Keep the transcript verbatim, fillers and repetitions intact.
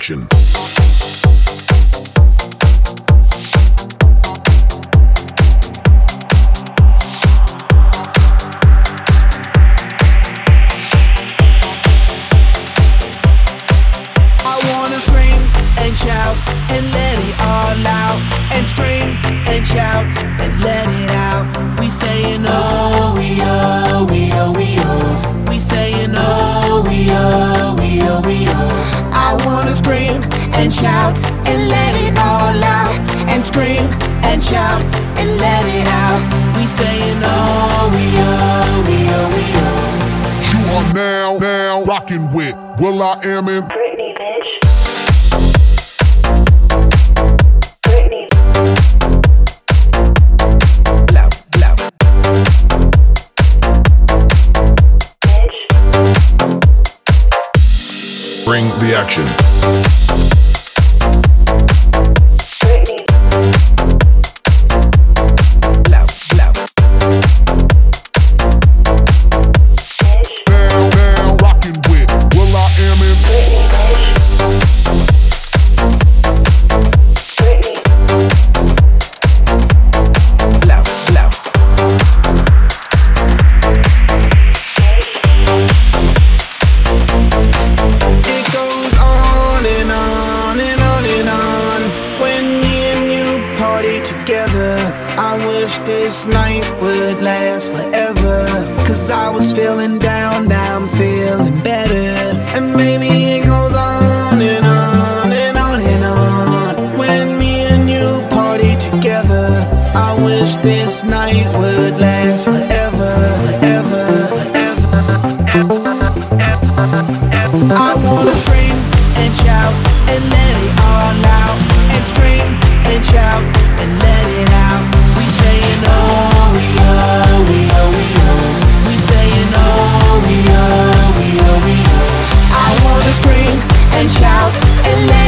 action. And shout and let it all out, and scream and shout and let it out. We saying oh, we oh, we oh, we oh. We saying oh, we oh, we oh, we oh. I wanna scream and shout and let it all out, and scream and shout and let it out. We saying oh, we oh, we oh, we oh. You are now, now rocking with will.i.am in Britney, bitch. Bring the action. Now, now, rockin' with will.i.am in together. I wish this night would last forever, cause I was feeling down, now I'm feeling better. And maybe it goes on and on and on and on. When me and you party together, I wish this night would last forever, forever, forever, forever, forever, forever. I wanna scream and shout and let it all out, and scream and shout and let it out. We saying oh, we oh, we oh, we oh. We saying oh, we oh, we oh, we oh. I wanna scream and shout and let